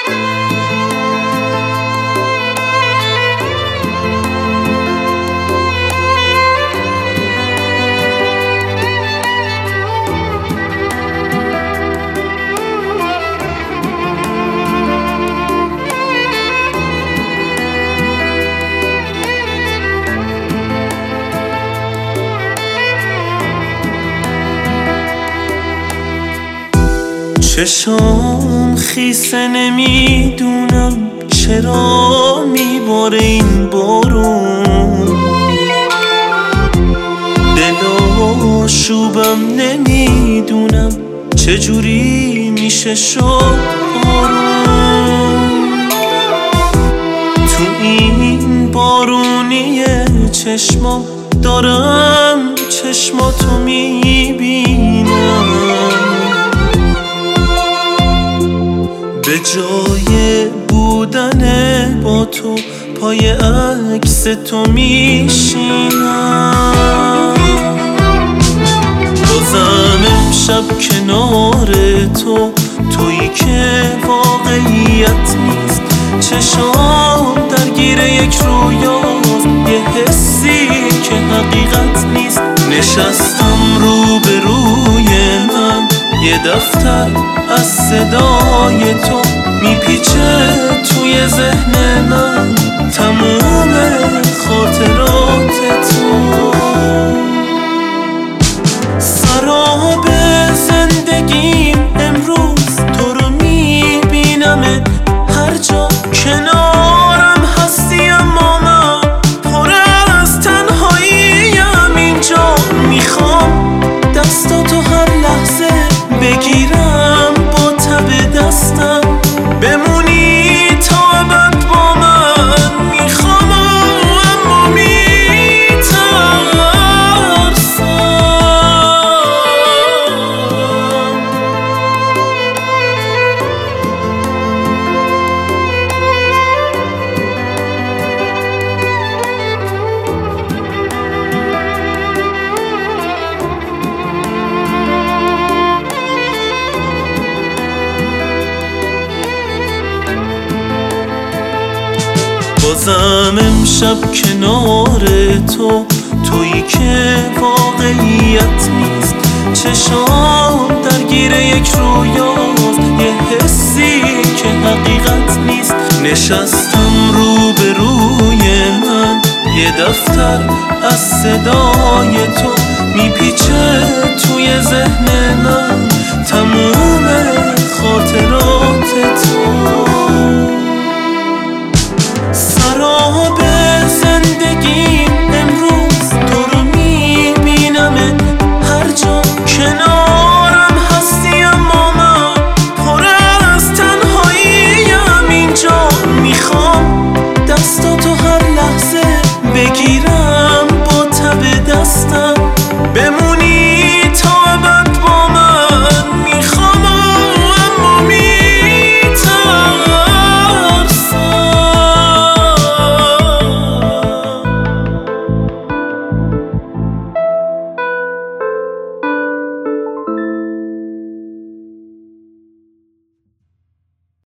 چشام خیسه نمیدونم چرا میباره این بارون، دل آشوبم نمیدونم چجوری میشه شد آروم. تو این بارونی چشمام دارم چشماتو میبینم، به جای بودن با تو پای عکس تو میشینم. بازم امشب کنار تو، تویی که واقعیت نیست، چشام درگیر یک رویاست، یه حسی که حقیقت نیست. نشستم روبروی من، یه دفتر از صدای تو میپیچه توی ذهن من، تموم خاطرات تو. سراب زندگیم امروز تو رو میبینم، هر جا کنارم هستی اما من پر از تنهاییم. اینجا میخوام دستاتو هر لحظه بگیرم، با تب دستم بمونی تا ابد با من. میخوام اما میترسم. بازم امشب کنار تو، تویی که واقعیت نیست، چشام درگیر یک رویاست، یه حسی که حقیقت نیست. نشستم روبروی من، یه دفتر از صدای تو میپیچه توی ذهن من، تموم